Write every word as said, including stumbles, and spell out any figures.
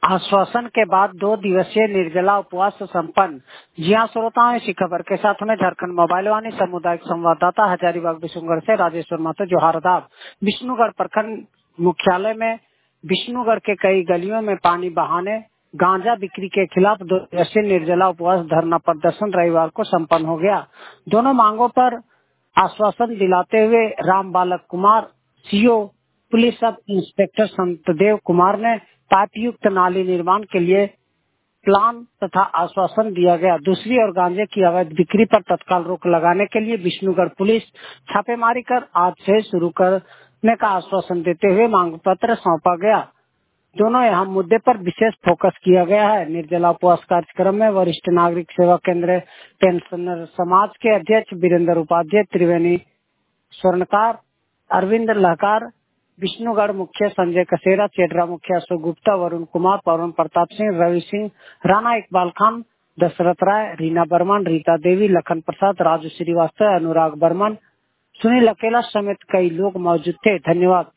आश्वासन के बाद दो दिवसीय निर्जला उपवास संपन्न। जी हाँ श्रोताओं, इसी खबर के साथ में झारखंड मोबाइल वाणी सामुदायिक संवाददाता हजारीबाग विष्णुगढ़ से राजेश्वर महतो जोहारदाब। विष्णुगढ़ प्रखंड मुख्यालय में विष्णुगढ़ के कई गलियों में पानी बहाने गांजा बिक्री के खिलाफ दो दिवसीय निर्जला उपवास धरना प्रदर्शन रविवार को संपन्न हो गया। दोनों मांगों पर आश्वासन दिलाते हुए Ram Balak Kumar, CO police sub inspector Santdev Kumar ने पाइप युक्त नाली निर्माण के लिए प्लान तथा आश्वासन दिया गया। दूसरी ओर गांजे की अवैध बिक्री पर तत्काल रोक लगाने के लिए विष्णुगढ़ पुलिस छापेमारी कर आज से शुरू करने का आश्वासन देते हुए मांग पत्र सौंपा गया। दोनों अहम मुद्दे पर विशेष फोकस किया गया है। निर्जला उपवास कार्यक्रम में वरिष्ठ नागरिक सेवा केंद्र पेंशनर समाज के अध्यक्ष वीरेंद्र उपाध्याय, त्रिवेणी स्वर्णकार, अरविंद लहकार, विष्णुगढ़ मुखिया संजय कसेरा, चेडरा मुखिया अशोक गुप्ता, वरुण कुमार, पवन प्रताप सिंह, रवि सिंह, राणा इकबाल खान, दशरथ राय, रीना बर्मन, रीता देवी, लखन प्रसाद, राजू श्रीवास्तव, अनुराग बर्मन, सुनील अकेला समेत कई लोग मौजूद थे। धन्यवाद।